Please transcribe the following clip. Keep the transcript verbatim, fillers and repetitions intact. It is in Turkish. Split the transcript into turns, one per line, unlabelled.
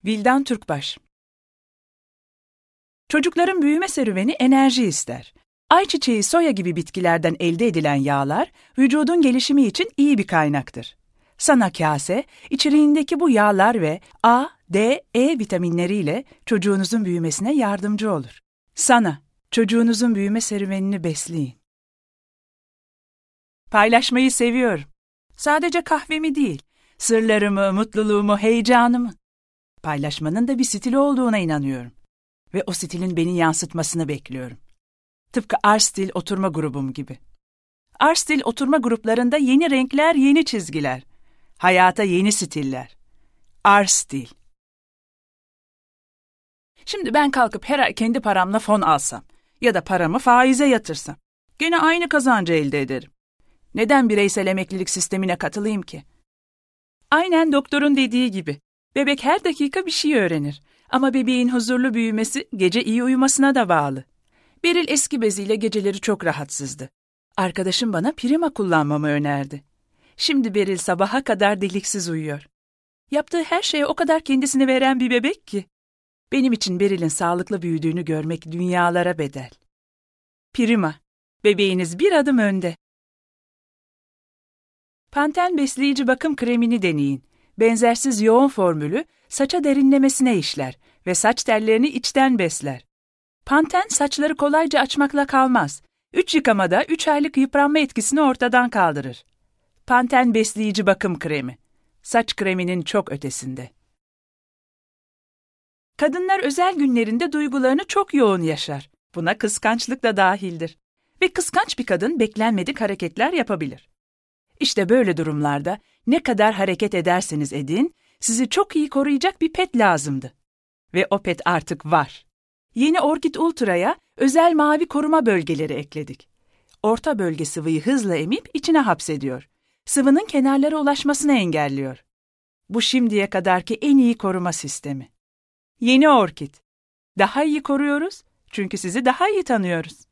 Vildan Türkbaş. Çocukların büyüme serüveni enerji ister. Ayçiçeği, soya gibi bitkilerden elde edilen yağlar, vücudun gelişimi için iyi bir kaynaktır. Sana kase, içeriğindeki bu yağlar ve A, D, E vitaminleriyle çocuğunuzun büyümesine yardımcı olur. Sana, çocuğunuzun büyüme serüvenini besleyin. Paylaşmayı seviyorum. Sadece kahvemi değil, sırlarımı, mutluluğumu, heyecanımı. Paylaşmanın da bir stili olduğuna inanıyorum. Ve o stilin beni yansıtmasını bekliyorum. Tıpkı Arstil oturma grubum gibi. Arstil oturma gruplarında yeni renkler, yeni çizgiler. Hayata yeni stiller. Arstil. Şimdi ben kalkıp her ay kendi paramla fon alsam ya da paramı faize yatırsam, gene aynı kazancı elde ederim. Neden bireysel emeklilik sistemine katılayım ki? Aynen doktorun dediği gibi, bebek her dakika bir şey öğrenir. Ama bebeğin huzurlu büyümesi gece iyi uyumasına da bağlı. Beril eski beziyle geceleri çok rahatsızdı. Arkadaşım bana Prima kullanmamı önerdi. Şimdi Beril sabaha kadar deliksiz uyuyor. Yaptığı her şeye o kadar kendisini veren bir bebek ki. Benim için Beril'in sağlıklı büyüdüğünü görmek dünyalara bedel. Prima, bebeğiniz bir adım önde. Panten besleyici bakım kremini deneyin. Benzersiz yoğun formülü saça derinlemesine işler ve saç tellerini içten besler. Panten saçları kolayca açmakla kalmaz. Üç yıkamada üç aylık yıpranma etkisini ortadan kaldırır. Panten besleyici bakım kremi. Saç kreminin çok ötesinde. Kadınlar özel günlerinde duygularını çok yoğun yaşar. Buna kıskançlık da dahildir. Ve kıskanç bir kadın beklenmedik hareketler yapabilir. İşte böyle durumlarda ne kadar hareket ederseniz edin, sizi çok iyi koruyacak bir pet lazımdı. Ve o pet artık var. Yeni Orkid Ultra'ya özel mavi koruma bölgeleri ekledik. Orta bölge sıvıyı hızla emip içine hapsediyor. Sıvının kenarlara ulaşmasını engelliyor. Bu şimdiye kadarki en iyi koruma sistemi. Yeni Orkid. Daha iyi koruyoruz çünkü sizi daha iyi tanıyoruz.